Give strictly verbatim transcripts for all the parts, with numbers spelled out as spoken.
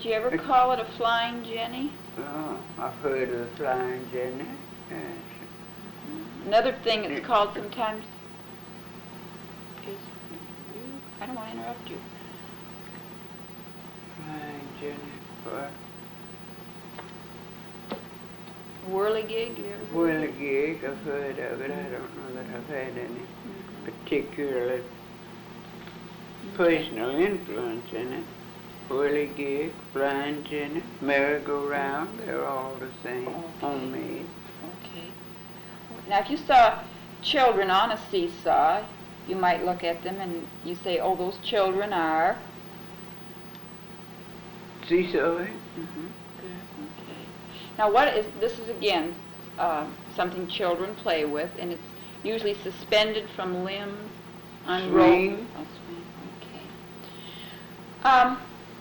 Did you ever call it a flying jenny? Oh, I've heard of the flying jenny. Yes. Another thing it's called sometimes is, I don't want to interrupt you. Flying jenny. What? Whirligig? You ever heard of it? Whirligig, I've heard of it. I don't know that I've had any Mhm. particular personal influence in it. Whirligig, flying jenny, merry-go-round, they're all the same, Okay. homemade. Okay. Now, if you saw children on a seesaw, you might look at them and you say, oh, those children are... Seesaw? Mm-hmm. Good. Okay. Now, what is, this is again uh, something children play with, and it's usually suspended from limbs on Swing. rope. Oh, swing. Okay. Um,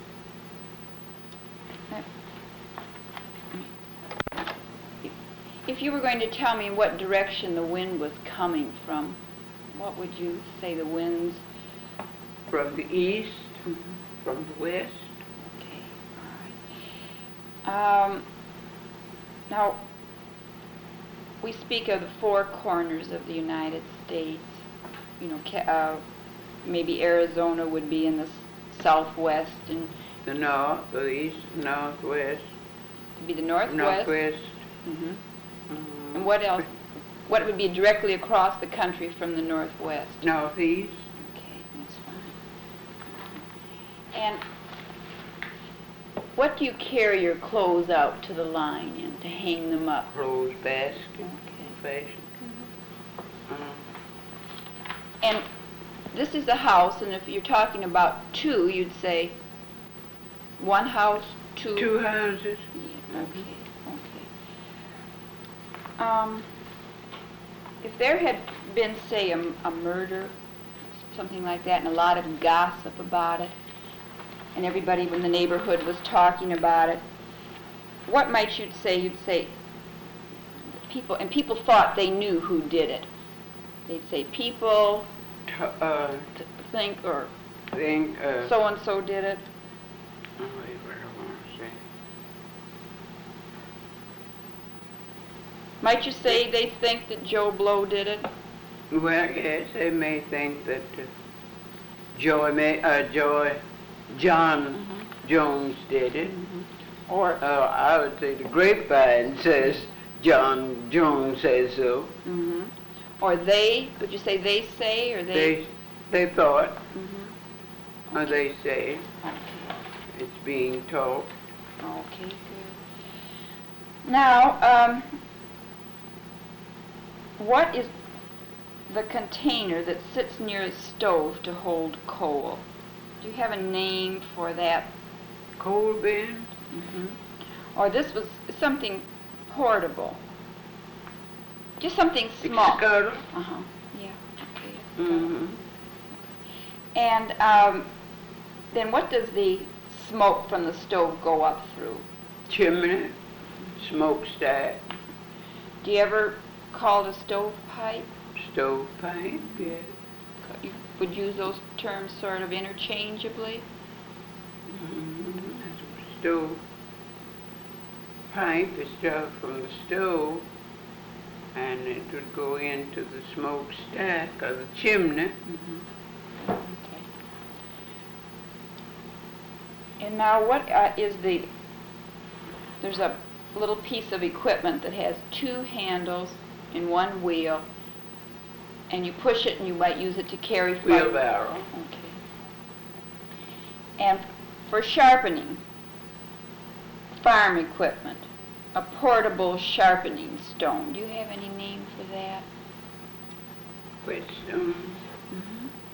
if you were going to tell me what direction the wind was coming from, what would you say the winds? From the east, Mm-hmm. from the west. Okay, all right. Um, now, we speak of the four corners of the United States. You know, ca- uh, maybe Arizona would be in the s- southwest, and The north, the east, northwest, to be the northwest. northwest. hmm um, And what else? What would be directly across the country from the northwest? Northeast. Okay, that's fine. And what do you carry your clothes out to the line in to hang them up? Clothes basket, Okay. fashion. Mhm. Um, And this is a house, and if you're talking about two, you'd say one house, two. two houses. Yeah, okay, okay. Um, if there had been, say, a, a murder, something like that, and a lot of gossip about it, and everybody in the neighborhood was talking about it, what might you say? You'd say people, and people thought they knew who did it. They'd say people T- uh, t- think, or think, uh, so and so did it. oh, wait, what do I want to say? Might you say they think that Joe Blow did it? Well, yes, they may think that uh, Joy, may, uh, Joy, John Mhm. Jones did it. Or Uh, I would say the grapevine says John Jones says so. mhm. Or they? Would you say they say, or they? They, they thought, Mhm. or they say, Okay. it's being taught. Okay, good. Now, um, what is the container that sits near a stove to hold coal? Do you have a name for that? Coal bin? Mm-hmm. Or this was something portable? Just something small. Scuttle? Uh-huh, yeah, okay. Mm-hmm. And um, then what does the smoke from the stove go up through? Chimney, smokestack, Do you ever call it a stovepipe? stovepipe, yes. You would use those terms sort of interchangeably? Mm-hmm. Stove pipe is stuff from the stove, and it would go into the smokestack or the chimney. Mm-hmm. Okay. And now what uh, is the, there's a little piece of equipment that has two handles and one wheel, and you push it and you might use it to carry fiber. Wheelbarrow. Okay. And for sharpening, farm equipment, a portable sharpening stone. Do you have any name for that? Whetstone. Mm-hmm.